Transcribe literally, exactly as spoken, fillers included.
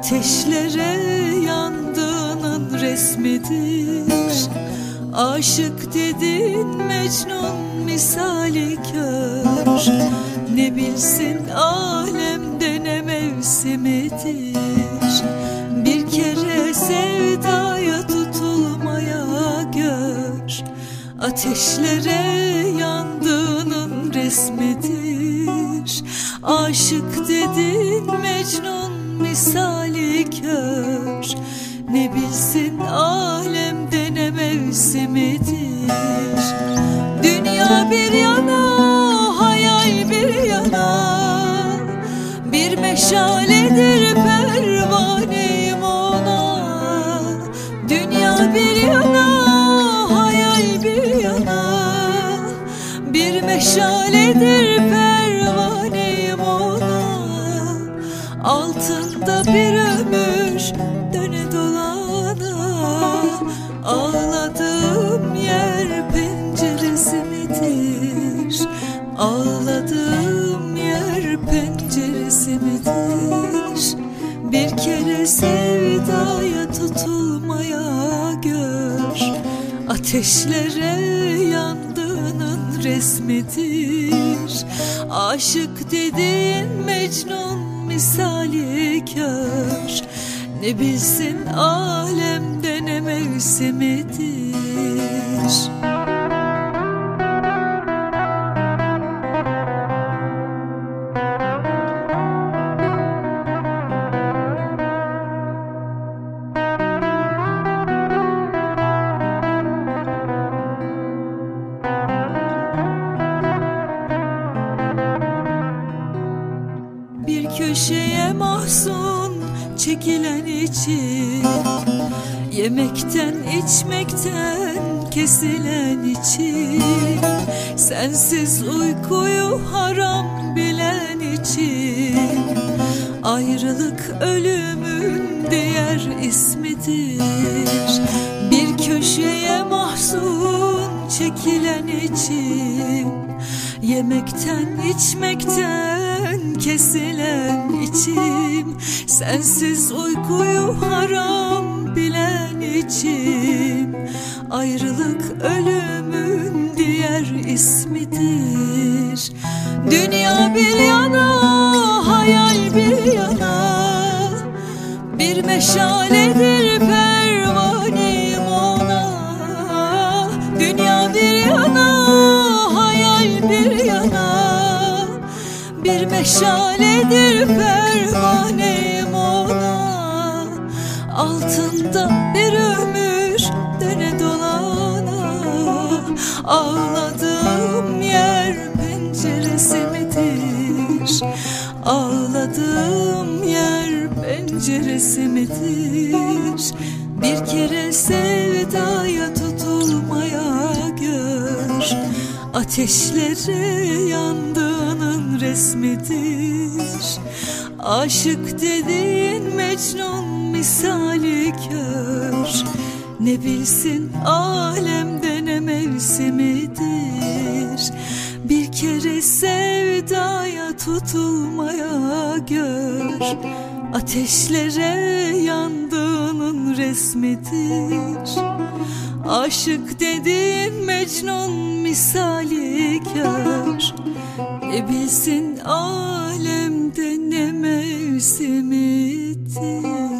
Ateşlere yandığının resmidir. Aşık dedin Mecnun misali kör. Ne bilsin alemde ne mevsimidir. Bir kere sevdaya tutulmaya gör. Ateşlere yandığının resmidir. Aşık dedin Mecnun misali kör. Ne bilsin alemde ne mevsimidir. Dünya bir yana, hayal bir yana, bir meşaledir pervaneyim ona. Dünya bir yana, hayal bir yana, bir meşaledir pervaneyim ona. Altında bir ömür döne dolana, ağladığım yer penceresi midir? Ağladığım yer penceresi midir? Bir kere sevdaya tutulmaya gör. Ateşlere yandığının resmidir. Aşık dedin Mecnun misali kör. Ne bilsin alemde ne mevsimidir. Bir köşeye mahzun çekilen için, yemekten içmekten kesilen için, sensiz uykuyu haram bilen için, ayrılık ölümün diğer ismidir. Bir köşeye mahzun çekilen için, yemekten içmekten kesilen içim, sensiz uykuyu haram bilen içim, ayrılık ölümün diğer ismidir. Dünya bir yana, hayal bir yana, bir meşaledir pervaneyim ona. Dünya bir yana, hayal bir yana, bir meşaledir pervaneyim ona. Altında bir ömür döne dolana, ağladığım yer penceresi midir? Ağladığım yer penceresi midir? Bir kere sevdaya tutulmaya gör. Ateşlere yandığının resmidir. Aşık dedin Mecnun misali kör. Ne bilsin alemde ne mevsimidir. Bir kere sevdaya tutulmaya gör. Ateşlere yandığının resmidir. Aşık dedin Mecnun misali kör. Ne bilsin alemde ne mevsimidir.